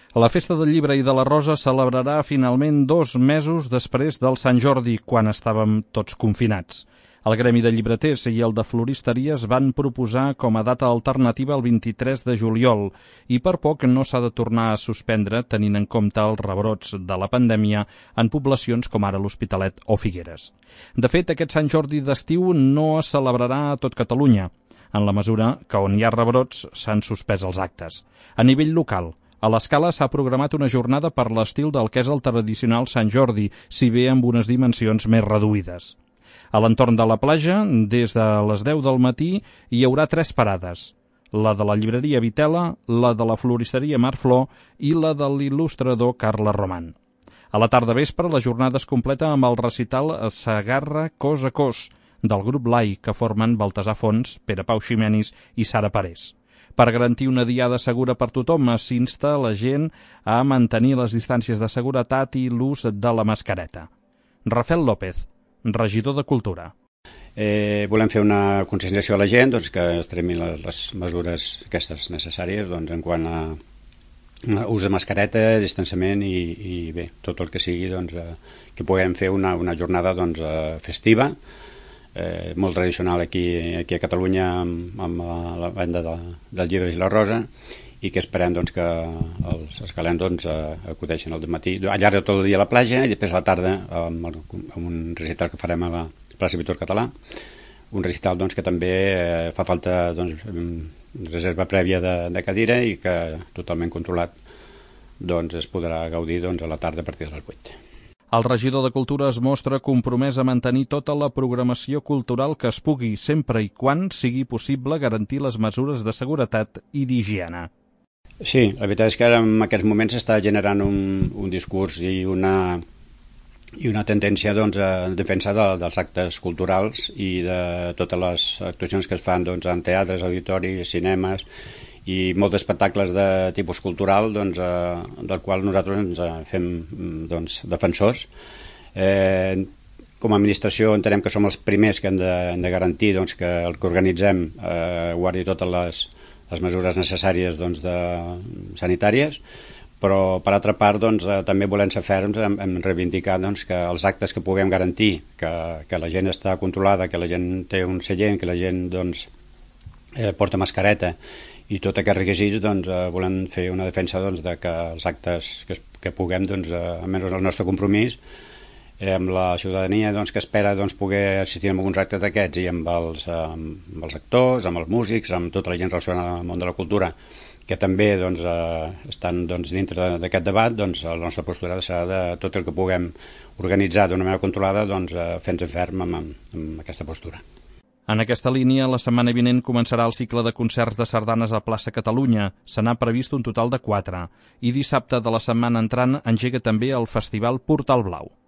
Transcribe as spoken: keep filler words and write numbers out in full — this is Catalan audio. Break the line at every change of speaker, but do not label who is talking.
La Festa del Llibre i de la Rosa celebrarà finalment dos mesos després del Sant Jordi, quan estàvem tots confinats. El Gremi de Llibreters i el de Floristeries van proposar com a data alternativa el vint-i-tres de juliol i per poc no s'ha de tornar a suspendre tenint en compte els rebrots de la pandèmia en poblacions com ara l'Hospitalet o Figueres. De fet, aquest Sant Jordi d'estiu no es celebrarà a tot Catalunya, en la mesura que on hi ha rebrots s'han suspès els actes. A nivell local, a l'Escala s'ha programat una jornada per l'estil del que és el tradicional Sant Jordi, si bé amb unes dimensions més reduïdes. A l'entorn de la platja, des de les deu del matí, hi haurà tres parades. La de la llibreria Vitela, la de la floristeria Marflor i la de l'il·lustrador Carles Roman. A la tarda vespre, la jornada es completa amb el recital Segarra cos a cos, del grup Lai, que formen Baltasar Fons, Pere Pau Ximenis i Sara Parés. Per garantir una diada segura per tothom, s'insta la gent a mantenir les distàncies de seguretat i l'ús de la mascareta. Rafael López, regidor de Cultura.
Eh, volem fer una conscienciació a la gent doncs, que extremi les, les mesures aquestes necessàries doncs, en quant a, a ús de mascareta, distanciament i, i bé, tot el que sigui doncs, eh, que puguem fer una, una jornada doncs, eh, festiva, eh, molt tradicional aquí, aquí a Catalunya amb, amb la, la venda de, del llibre i la rosa, i que esperem doncs, que els escalens doncs, acudeixen al matí, al llarg de tot el dia a la platja i després a la tarda amb, el, amb un recital que farem a la plaça Vitor Català, un recital doncs, que també eh, fa falta doncs, reserva prèvia de, de cadira i que totalment controlat doncs, es podrà gaudir doncs, a la tarda a partir de les vuit.
El regidor de Cultura es mostra compromès a mantenir tota la programació cultural que es pugui, sempre i quan sigui possible garantir les mesures de seguretat i d'higiene.
Sí, la veritat és que ara en aquests moments s'està generant un, un discurs i una, i una tendència doncs, a defensa de, dels actes culturals i de totes les actuacions que es fan doncs, en teatres, auditoris, cinemes i molts espectacles de tipus cultural doncs, eh, del qual nosaltres ens fem doncs, defensors. Eh, com a administració entenem que som els primers que hem de, hem de garantir doncs, que el que organitzem eh, guardi totes les, les mesures necessàries doncs, de, sanitàries, però per altra part doncs, eh, també volem ser ferms en, en reivindicar doncs, que els actes que puguem garantir, que, que la gent està controlada, que la gent té un seient, que la gent doncs, eh, porta mascareta i tot aquests requisits doncs, eh, volem fer una defensa doncs, de que els actes que, que puguem, doncs, eh, almenys el nostre compromís eh, amb la ciutadania doncs, que espera doncs, poder assistir a alguns actes d'aquests i amb els, eh, amb els actors, amb els músics, amb tota la gent relacionada amb el món de la cultura que també doncs, eh, estan doncs, dintre d'aquest debat, doncs, la nostra postura serà de tot el que puguem organitzar d'una manera controlada doncs, eh, fent-se ferm amb, amb aquesta postura.
En aquesta línia, la setmana vinent començarà el cicle de concerts de sardanes a Plaça Catalunya. Se n'ha previst un total de quatre. I dissabte de la setmana entrant engega també el Festival Portal Blau.